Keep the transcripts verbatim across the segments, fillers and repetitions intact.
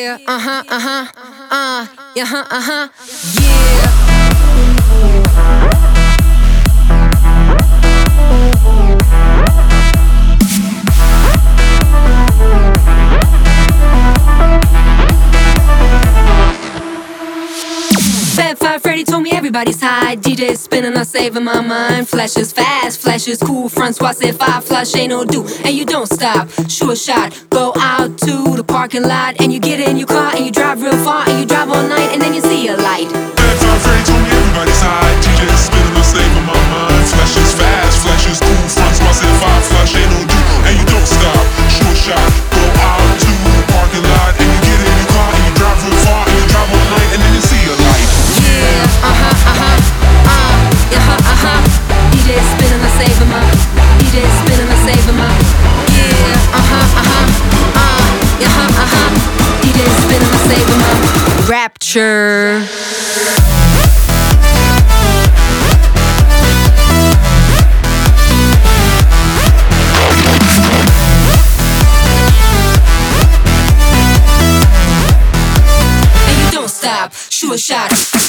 Yeah, uh-huh, uh-huh, uh, yeah, uh-huh, uh-huh, yeah. Fat Five Freddy told me everybody's high. D J's spinning, I'm saving my mind. Flash is fast, flash is cool. Front swats if I flush ain't no do. And you don't stop, sure shot. Go out to the parking lot and you get in your car and you drive real far and you drive all night and then you see a light. Fat Five Freddy told me everybody's high. D J's spinning, I'm saving my mind. Flash is fast, flash is cool. Front swats if I flush ain't no do. And you don't stop, sure shot. Go out to the parking lot and you get in your car and you drive real far and you drive all night and then you see a light. Yeah, uh-huh, uh-huh, uh, yeah, uh-huh. D J spinning, I'm saving my. D J spinning, I'm saving my. Yeah, uh-huh, uh-huh, uh, yeah, uh-huh. D J spinning, I'm saving my. Rapture. And you don't stop, sure shot.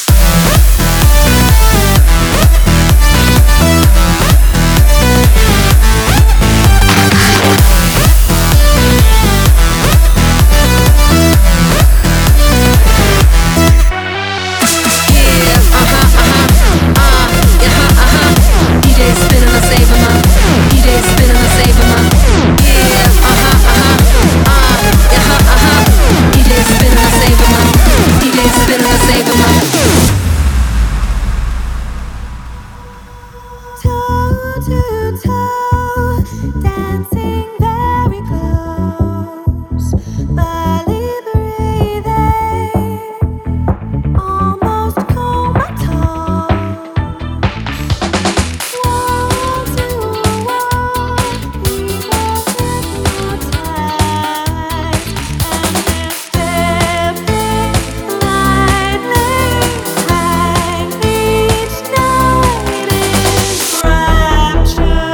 Dancing very close, barely breathing, almost comatose. Wall to wall, people hypnotized, and they're stepping lightly, like each night is rapture.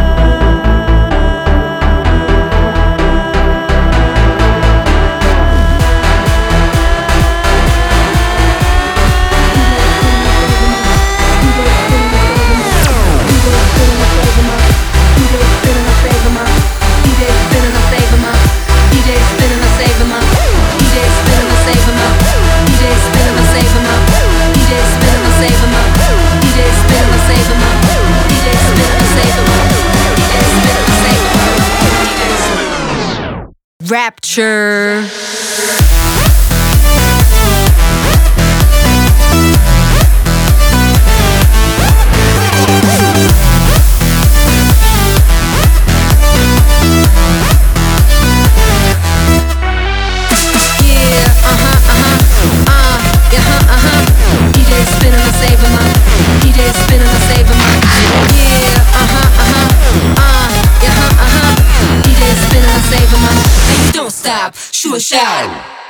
Rapture. Stop, sure shout.